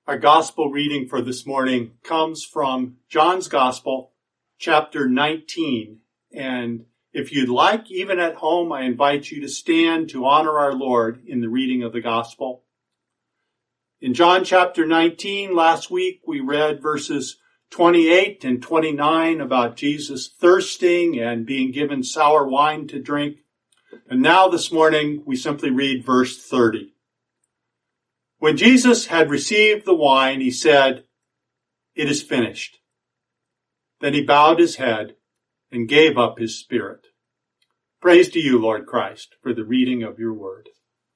Our gospel reading for this morning comes from John's Gospel, chapter 19. And if you'd like, even at home, I invite you to stand to honor our Lord in the reading of the gospel. In John chapter 19, last week we read verses 28 and 29 about Jesus thirsting and being given sour wine to drink. And now this morning we simply read verse 30. When Jesus had received the wine, he said, "It is finished." Then he bowed his head and gave up his spirit. Praise to you, Lord Christ, for the reading of your word.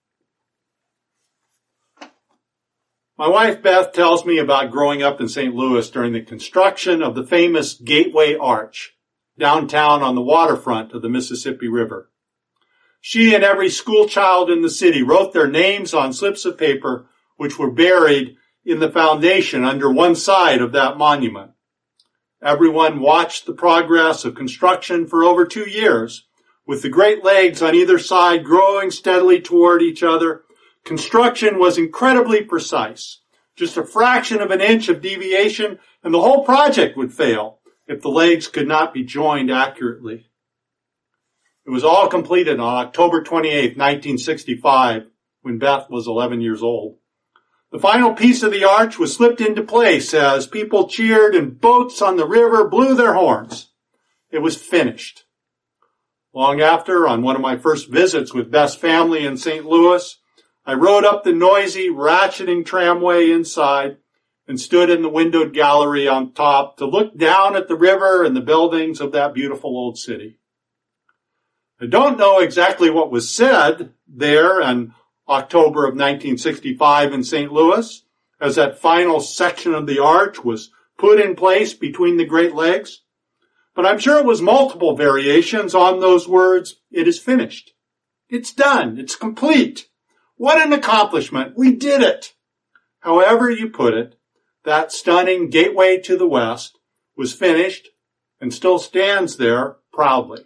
My wife Beth tells me about growing up in St. Louis during the construction of the famous Gateway Arch, downtown on the waterfront of the Mississippi River. She and every school child in the city wrote their names on slips of paper which were buried in the foundation under one side of that monument. Everyone watched the progress of construction for over 2 years, with the Great Lakes on either side growing steadily toward each other. Construction was incredibly precise. Just a fraction of an inch of deviation and the whole project would fail if the legs could not be joined accurately. It was all completed on October 28, 1965, when Beth was 11 years old. The final piece of the arch was slipped into place as people cheered and boats on the river blew their horns. It was finished. Long after, on one of my first visits with Beth's family in St. Louis, I rode up the noisy, ratcheting tramway inside and stood in the windowed gallery on top to look down at the river and the buildings of that beautiful old city. I don't know exactly what was said there in October of 1965 in St. Louis, as that final section of the arch was put in place between the Great Lakes. But I'm sure it was multiple variations on those words, "It is finished." It's done. It's complete. What an accomplishment. We did it. However you put it, that stunning gateway to the west was finished and still stands there proudly.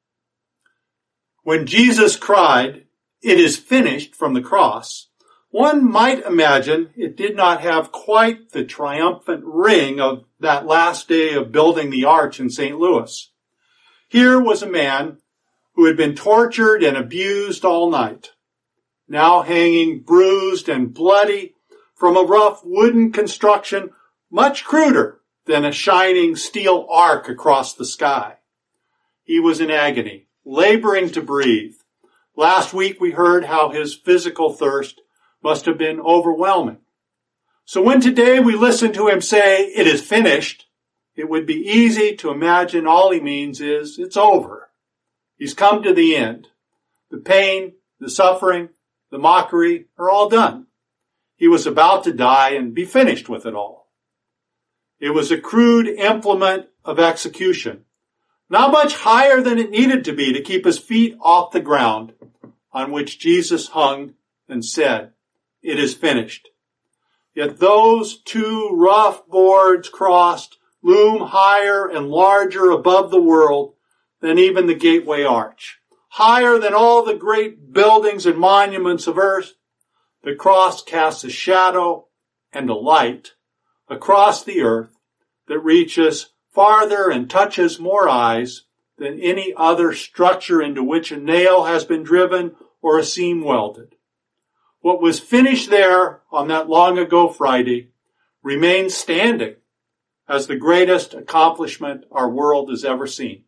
When Jesus cried, "It is finished," from the cross, one might imagine it did not have quite the triumphant ring of that last day of building the arch in St. Louis. Here was a man who had been tortured and abused all night, now hanging bruised and bloody from a rough wooden construction much cruder than a shining steel arc across the sky. He was in agony, laboring to breathe. Last week we heard how his physical thirst must have been overwhelming. So when today we listen to him say, "It is finished," it would be easy to imagine all he means is, it's over. He's come to the end. The pain, the suffering, the mockery are all done. He was about to die and be finished with it all. It was a crude implement of execution, not much higher than it needed to be to keep his feet off the ground, on which Jesus hung and said, "It is finished." Yet those two rough boards crossed loom higher and larger above the world than even the Gateway Arch. Higher than all the great buildings and monuments of earth, the cross casts a shadow and a light across the earth that reaches farther and touches more eyes than any other structure into which a nail has been driven or a seam welded. What was finished there on that long ago Friday remains standing as the greatest accomplishment our world has ever seen.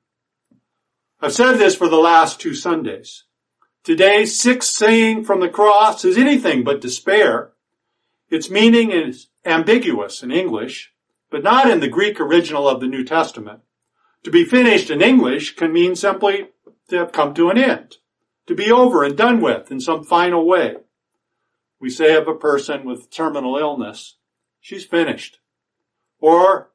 I've said this for the last 2 Sundays. Today's sixth saying from the cross is anything but despair. Its meaning is ambiguous in English, but not in the Greek original of the New Testament. To be finished in English can mean simply to have come to an end, to be over and done with in some final way. We say of a person with terminal illness, she's finished. Or,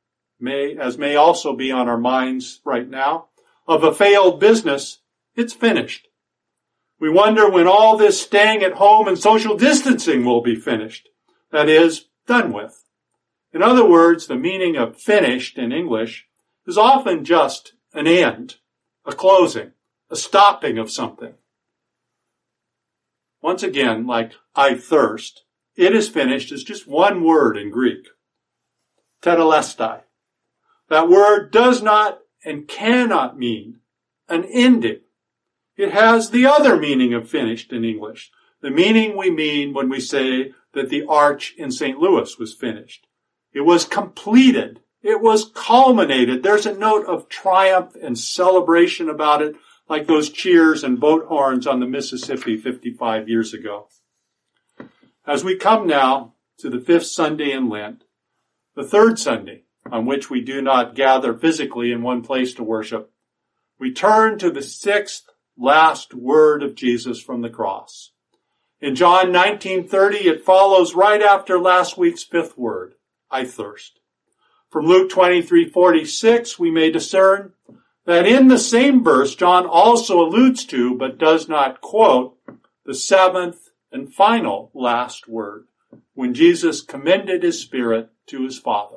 as may also be on our minds right now, of a failed business, it's finished. We wonder when all this staying at home and social distancing will be finished. That is, done with. In other words, the meaning of finished in English is often just an end, a closing, a stopping of something. Once again, like I thirst, it is finished is just one word in Greek, tetelestai. That word does not and cannot mean an ending. It has the other meaning of finished in English, the meaning we mean when we say that the arch in St. Louis was finished. It was completed. It was culminated. There's a note of triumph and celebration about it, like those cheers and boat horns on the Mississippi 55 years ago. As we come now to the fifth Sunday in Lent, the third Sunday on which we do not gather physically in one place to worship, we turn to the sixth last word of Jesus from the cross. In John 19:30, it follows right after last week's fifth word, I thirst. From Luke 23:46, we may discern that in the same verse, John also alludes to, but does not quote, the seventh and final last word, when Jesus commended his spirit to his Father.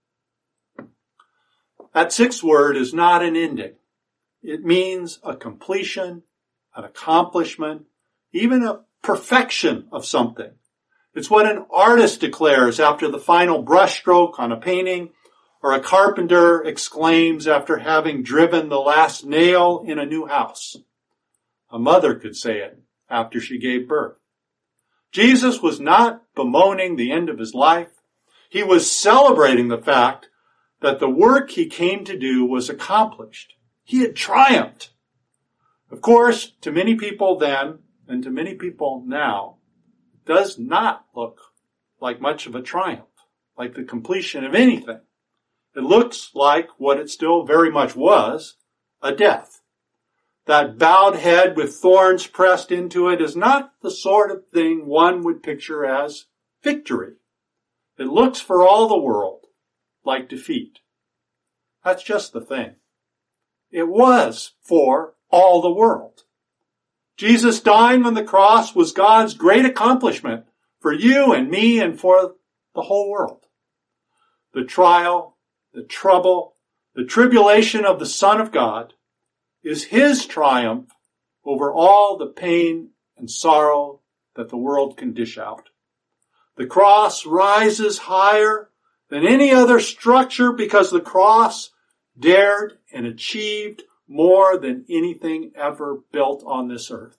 That sixth word is not an ending. It means a completion, an accomplishment, even a perfection of something. It's what an artist declares after the final brushstroke on a painting, or a carpenter exclaims after having driven the last nail in a new house. A mother could say it after she gave birth. Jesus was not bemoaning the end of his life. He was celebrating the fact that the work he came to do was accomplished. He had triumphed. Of course, to many people then, and to many people now, it does not look like much of a triumph, like the completion of anything. It looks like what it still very much was, a death. That bowed head with thorns pressed into it is not the sort of thing one would picture as victory. It looks for all the world like defeat. That's just the thing. It was for all the world. Jesus dying on the cross was God's great accomplishment for you and me and for the whole world. The trial, the trouble, the tribulation of the Son of God is his triumph over all the pain and sorrow that the world can dish out. The cross rises higher than any other structure because the cross dared and achieved more than anything ever built on this earth.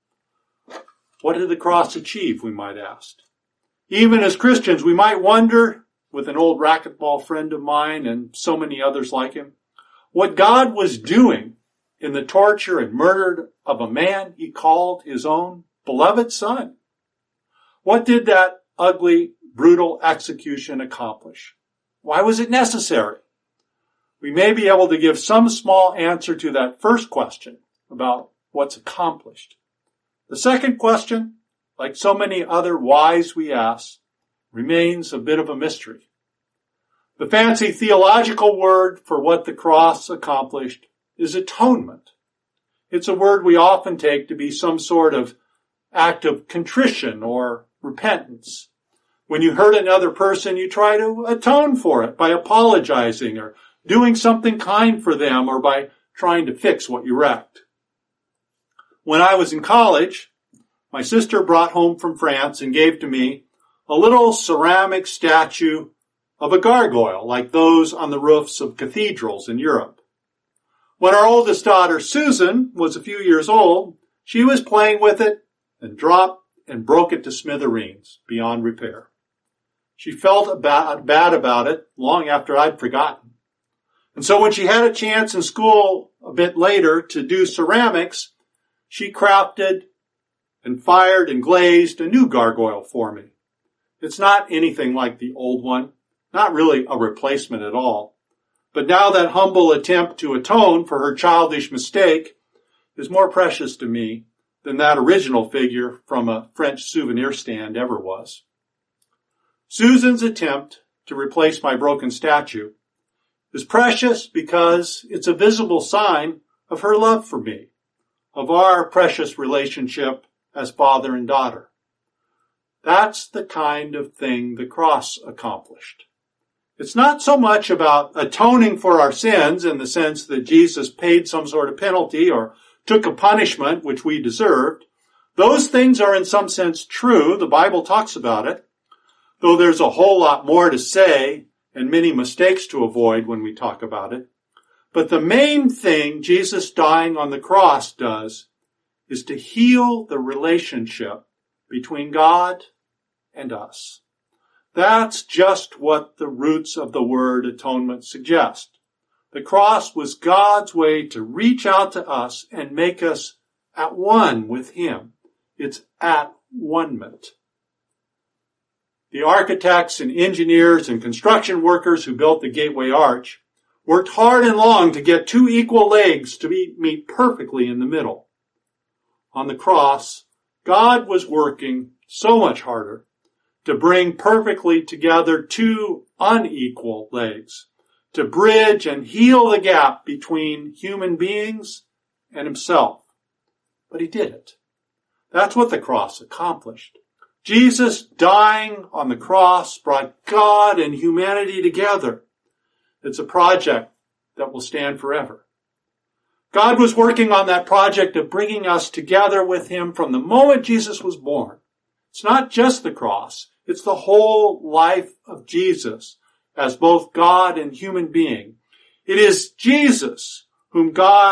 What did the cross achieve, we might ask? Even as Christians, we might wonder, with an old racquetball friend of mine and so many others like him, what God was doing in the torture and murder of a man he called his own beloved son. What did that ugly, brutal execution accomplish? Why was it necessary? We may be able to give some small answer to that first question about what's accomplished. The second question, like so many other whys we ask, remains a bit of a mystery. The fancy theological word for what the cross accomplished is atonement. It's a word we often take to be some sort of act of contrition or repentance. When you hurt another person, you try to atone for it by apologizing or doing something kind for them or by trying to fix what you wrecked. When I was in college, my sister brought home from France and gave to me a little ceramic statue of a gargoyle like those on the roofs of cathedrals in Europe. When our oldest daughter, Susan, was a few years old, she was playing with it and dropped and broke it to smithereens beyond repair. She felt bad about it long after I'd forgotten. And so when she had a chance in school a bit later to do ceramics, she crafted and fired and glazed a new gargoyle for me. It's not anything like the old one, not really a replacement at all. But now that humble attempt to atone for her childish mistake is more precious to me than that original figure from a French souvenir stand ever was. Susan's attempt to replace my broken statue is precious because it's a visible sign of her love for me, of our precious relationship as father and daughter. That's the kind of thing the cross accomplished. It's not so much about atoning for our sins in the sense that Jesus paid some sort of penalty or took a punishment which we deserved. Those things are in some sense true. The Bible talks about it. though there's a whole lot more to say and many mistakes to avoid when we talk about it. But the main thing Jesus dying on the cross does is to heal the relationship between God and us. That's just what the roots of the word atonement suggest. The cross was God's way to reach out to us and make us at one with Him. It's at one-ment. The architects and engineers and construction workers who built the Gateway Arch worked hard and long to get two equal legs to meet perfectly in the middle. On the cross, God was working so much harder to bring perfectly together two unequal legs, to bridge and heal the gap between human beings and Himself. But He did it. That's what the cross accomplished. Jesus dying on the cross brought God and humanity together. It's a project that will stand forever. God was working on that project of bringing us together with Him from the moment Jesus was born. It's not just the cross. It's the whole life of Jesus as both God and human being. It is Jesus in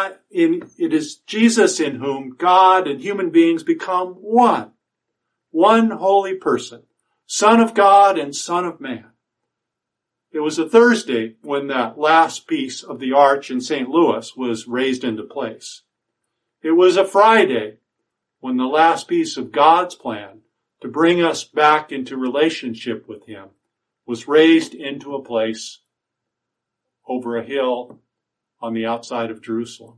whom God and human beings become one. One holy person, Son of God and Son of Man. It was a Thursday when that last piece of the arch in St. Louis was raised into place. It was a Friday when the last piece of God's plan to bring us back into relationship with Him was raised into a place over a hill on the outside of Jerusalem.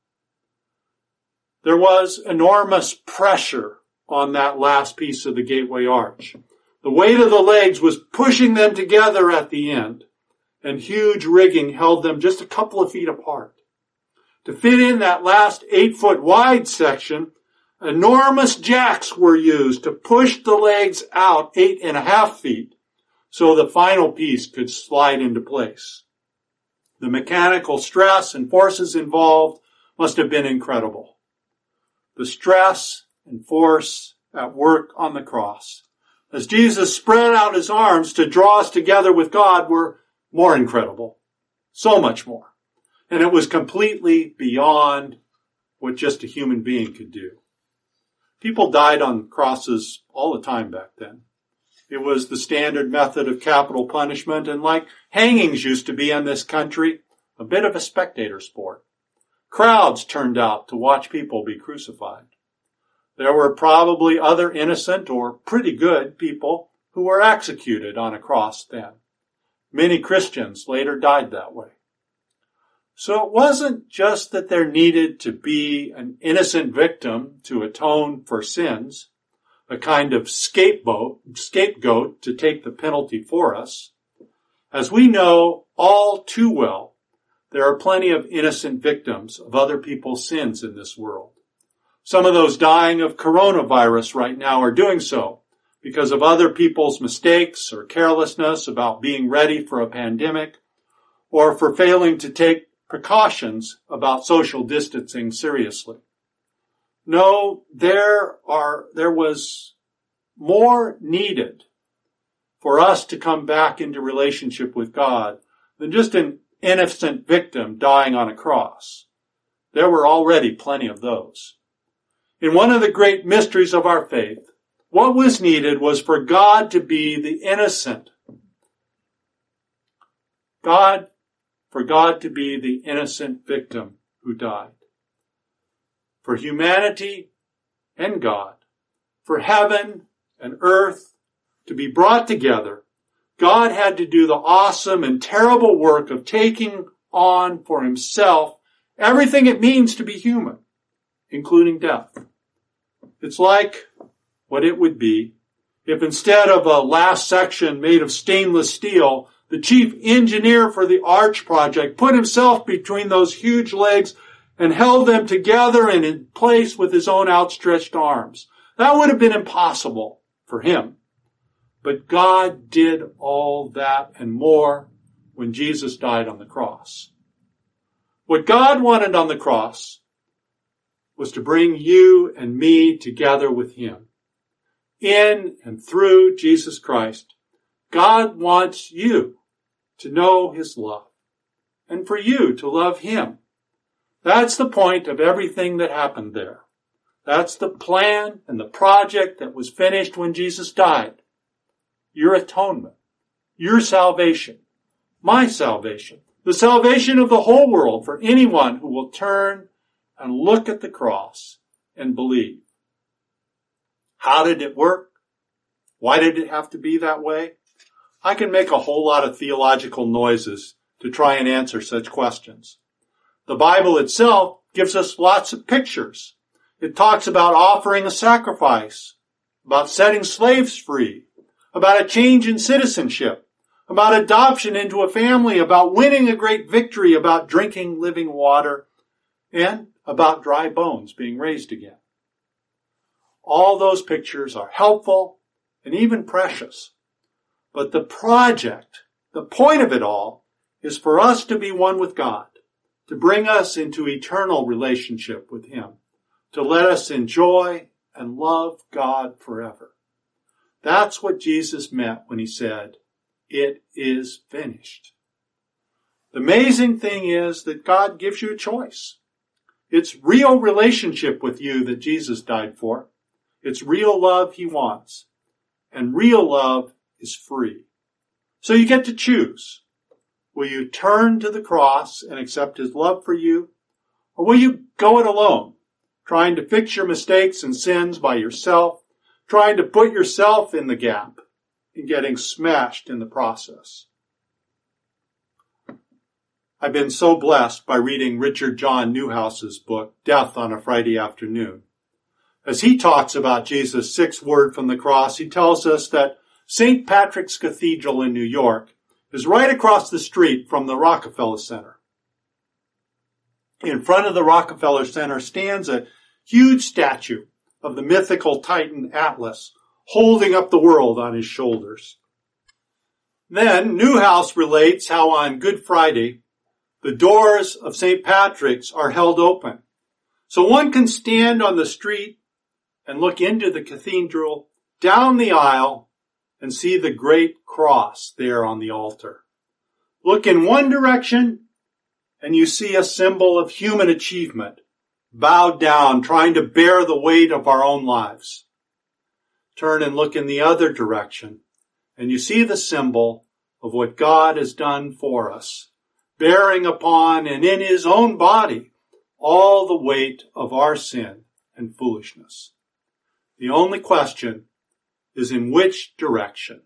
There was enormous pressure on that last piece of the Gateway Arch. The weight of the legs was pushing them together at the end, and huge rigging held them just a couple of feet apart. To fit in that last 8-foot wide section, enormous jacks were used to push the legs out 8.5 feet so the final piece could slide into place. The mechanical stress and forces involved must have been incredible. The stress and force at work on the cross, as Jesus spread out His arms to draw us together with God, were more incredible. So much more. And it was completely beyond what just a human being could do. People died on crosses all the time back then. It was the standard method of capital punishment, and like hangings used to be in this country, a bit of a spectator sport. Crowds turned out to watch people be crucified. There were probably other innocent or pretty good people who were executed on a cross then. Many Christians later died that way. So it wasn't just that there needed to be an innocent victim to atone for sins, a kind of scapegoat to take the penalty for us. As we know all too well, there are plenty of innocent victims of other people's sins in this world. Some of those dying of coronavirus right now are doing so because of other people's mistakes or carelessness about being ready for a pandemic, or for failing to take precautions about social distancing seriously. No, there was more needed for us to come back into relationship with God than just an innocent victim dying on a cross. There were already plenty of those. In one of the great mysteries of our faith, what was needed was for God to be the innocent. For God to be the innocent victim who died. For humanity and God, for heaven and earth to be brought together, God had to do the awesome and terrible work of taking on for Himself everything it means to be human, including death. It's like what it would be if instead of a last section made of stainless steel, the chief engineer for the Arch project put himself between those huge legs and held them together and in place with his own outstretched arms. That would have been impossible for him. But God did all that and more when Jesus died on the cross. What God wanted on the cross was to bring you and me together with Him. In and through Jesus Christ, God wants you to know his love and for you to love him. That's the point of everything that happened there. That's the plan and the project that was finished when Jesus died. Your atonement, your salvation, my salvation, the salvation of the whole world for anyone who will turn and look at the cross and believe. How did it work? Why did it have to be that way? I can make a whole lot of theological noises to try and answer such questions. The Bible itself gives us lots of pictures. It talks about offering a sacrifice, about setting slaves free, about a change in citizenship, about adoption into a family, about winning a great victory, about drinking living water, and about dry bones being raised again. All those pictures are helpful and even precious. But the project, the point of it all, is for us to be one with God, to bring us into eternal relationship with him, to let us enjoy and love God forever. That's what Jesus meant when he said, "It is finished." The amazing thing is that God gives you a choice. It's real relationship with you that Jesus died for. It's real love he wants. And real love is free. So you get to choose. Will you turn to the cross and accept his love for you? Or will you go it alone, trying to fix your mistakes and sins by yourself, trying to put yourself in the gap and getting smashed in the process? I've been so blessed by reading Richard John Newhouse's book, Death on a Friday Afternoon. As he talks about Jesus' sixth word from the cross, he tells us that St. Patrick's Cathedral in New York is right across the street from the Rockefeller Center. In front of the Rockefeller Center stands a huge statue of the mythical Titan Atlas, holding up the world on his shoulders. Then Newhouse relates how on Good Friday, the doors of St. Patrick's are held open. So one can stand on the street and look into the cathedral, down the aisle, and see the great cross there on the altar. Look in one direction, and you see a symbol of human achievement, bowed down, trying to bear the weight of our own lives. Turn and look in the other direction, and you see the symbol of what God has done for us, bearing upon and in his own body all the weight of our sin and foolishness. The only question is in which direction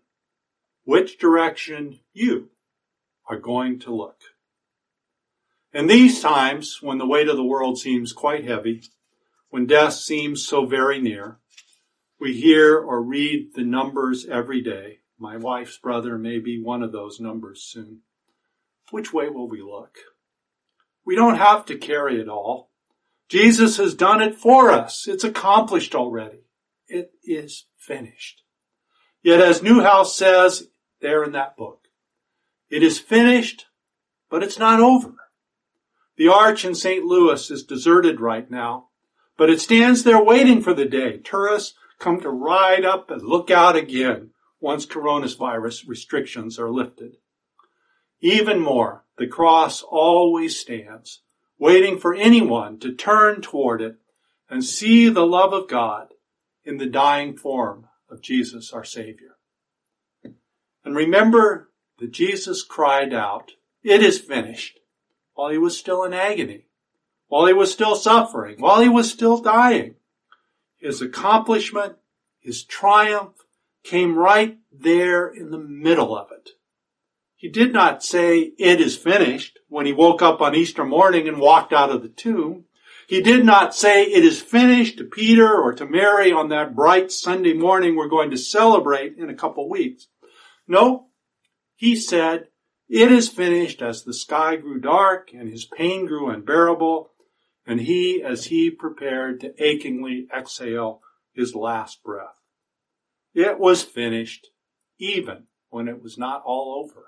you are going to look. In these times, when the weight of the world seems quite heavy, when death seems so very near, we hear or read the numbers every day. My wife's brother may be one of those numbers soon. Which way will we look? We don't have to carry it all. Jesus has done it for us. It's accomplished already. It is finished. Yet as Newhouse says there in that book, it is finished, but it's not over. The arch in St. Louis is deserted right now, but it stands there waiting for the day tourists come to ride up and look out again once coronavirus restrictions are lifted. Even more, the cross always stands, waiting for anyone to turn toward it and see the love of God in the dying form of Jesus, our Savior. And remember that Jesus cried out, "It is finished," while he was still in agony, while he was still suffering, while he was still dying. His accomplishment, his triumph, came right there in the middle of it. He did not say, "It is finished," when he woke up on Easter morning and walked out of the tomb. He did not say, "It is finished" to Peter or to Mary on that bright Sunday morning we're going to celebrate in a couple weeks. No, he said, "It is finished" as the sky grew dark and his pain grew unbearable, and as he prepared to achingly exhale his last breath. It was finished, even when it was not all over.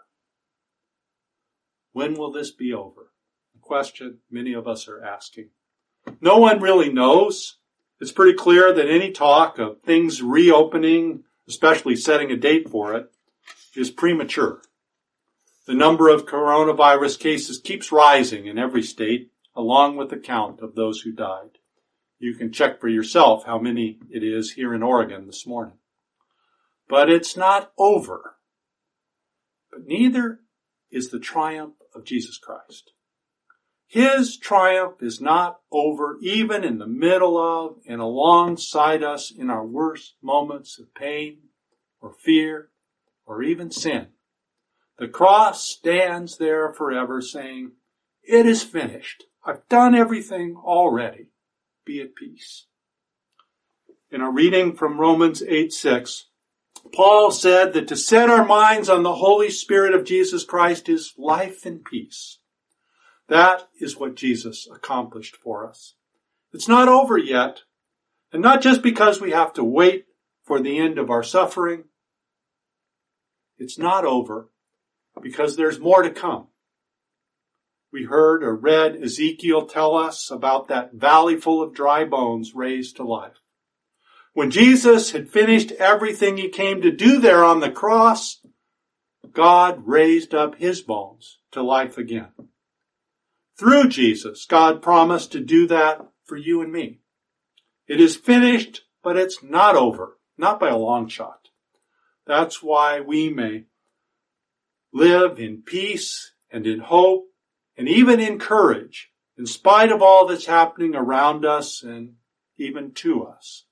When will this be over? A question many of us are asking. No one really knows. It's pretty clear that any talk of things reopening, especially setting a date for it, is premature. The number of coronavirus cases keeps rising in every state, along with the count of those who died. You can check for yourself how many it is here in Oregon this morning. But it's not over. But neither is the triumph of Jesus Christ. His triumph is not over even in the middle of and alongside us in our worst moments of pain or fear or even sin. The cross stands there forever saying, "It is finished. I've done everything already. Be at peace." In a reading from Romans 8:6, Paul said that to set our minds on the Holy Spirit of Jesus Christ is life and peace. That is what Jesus accomplished for us. It's not over yet, and not just because we have to wait for the end of our suffering. It's not over because there's more to come. We heard or read Ezekiel tell us about that valley full of dry bones raised to life. When Jesus had finished everything he came to do there on the cross, God raised up his bones to life again. Through Jesus, God promised to do that for you and me. It is finished, but it's not over, not by a long shot. That's why we may live in peace and in hope and even in courage, in spite of all that's happening around us and even to us.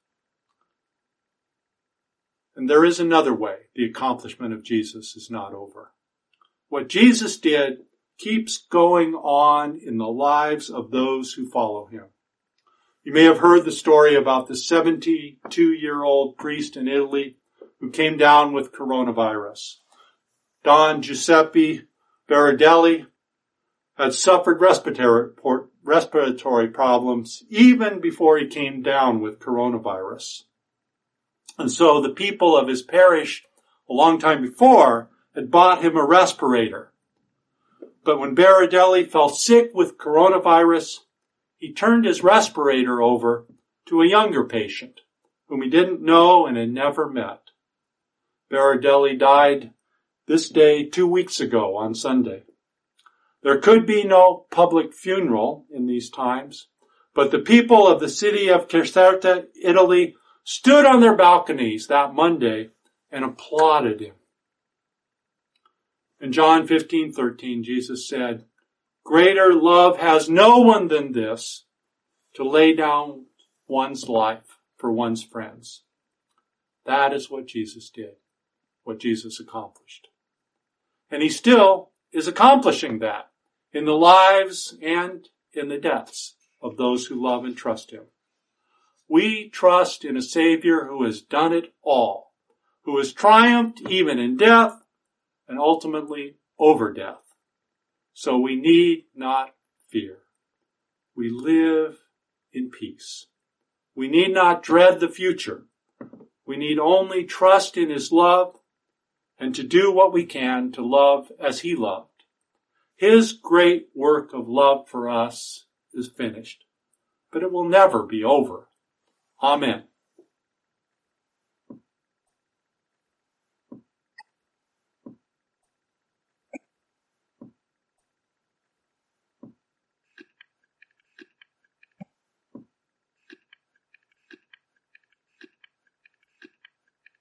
And there is another way the accomplishment of Jesus is not over. What Jesus did keeps going on in the lives of those who follow him. You may have heard the story about the 72-year-old priest in Italy who came down with coronavirus. Don Giuseppe Berardelli had suffered respiratory problems even before he came down with coronavirus. And so the people of his parish a long time before had bought him a respirator. But when Berardelli fell sick with coronavirus, he turned his respirator over to a younger patient whom he didn't know and had never met. Berardelli died this day 2 weeks ago on Sunday. There could be no public funeral in these times, but the people of the city of Caserta, Italy, stood on their balconies that Monday and applauded him. In John 15:13, Jesus said, "Greater love has no one than this, to lay down one's life for one's friends." That is what Jesus did, what Jesus accomplished. And he still is accomplishing that in the lives and in the deaths of those who love and trust him. We trust in a Savior who has done it all, who has triumphed even in death and ultimately over death. So we need not fear. We live in peace. We need not dread the future. We need only trust in his love and to do what we can to love as he loved. His great work of love for us is finished, but it will never be over. Amen.